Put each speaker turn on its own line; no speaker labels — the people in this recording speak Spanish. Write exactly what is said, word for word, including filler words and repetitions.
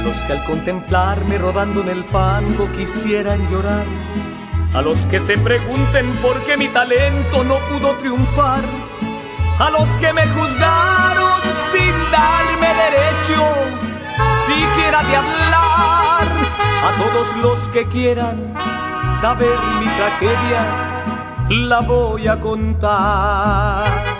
los que al contemplarme rodando en el fango quisieran llorar, a los que se pregunten por qué mi talento no pudo triunfar, a los que me juzgaron sin darme derecho siquiera de hablar, a todos los que quieran saber mi tragedia, la voy a contar.